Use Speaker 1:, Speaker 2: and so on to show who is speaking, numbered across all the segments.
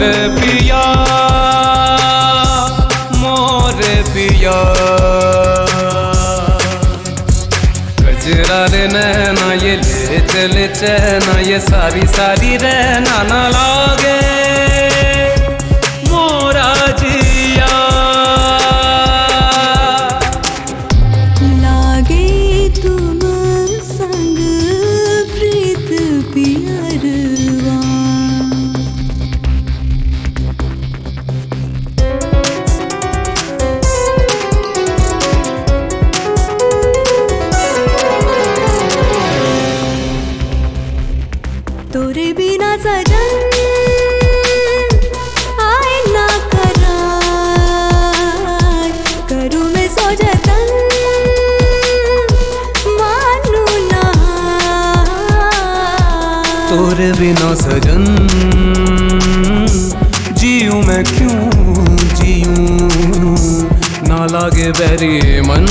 Speaker 1: पिया मोर पिया गजरा रे नैना ये ले चले चैना ये सारी सारी रहना ना लागे मोरा जिया
Speaker 2: लागे तुम संग प्रीत पियरवा तोरे बिना सजन आए ना करार करूँ मैं सो जतन मानू ना
Speaker 1: तोरे बिना सजन जीऊं मैं क्यों जीऊं ना लागे बैरी मन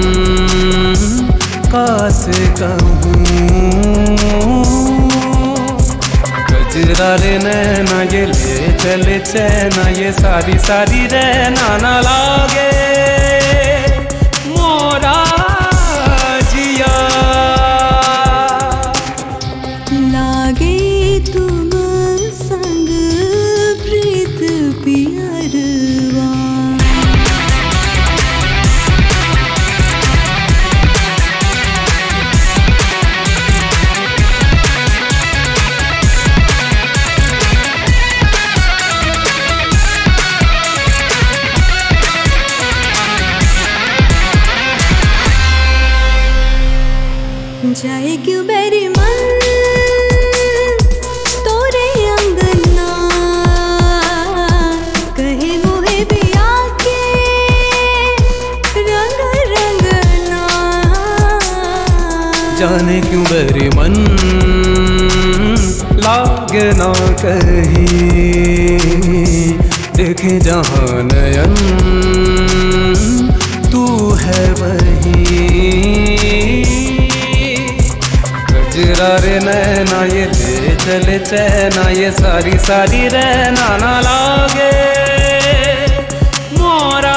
Speaker 1: कासे कहूँ गजरा रे नैना ये ले चले चैना ये सारी सारी रहना ना लागे मोरा जिया
Speaker 2: लागे तुम संग प्रीत पियरवा जाए क्यों मेरी मन तोरे अंगना कहे मोहे भी आके रंग रंगना
Speaker 1: जाने क्यों मेरी मन लागे ना कहीं देखे जहाँ नयन तू है वही गजरा रे नैना ये ले चले चैना ये सारी सारी रहना ना लागे मोरा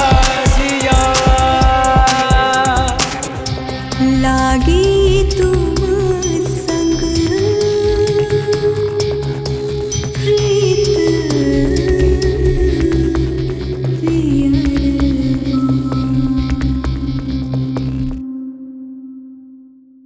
Speaker 1: जिया
Speaker 2: लागी तुम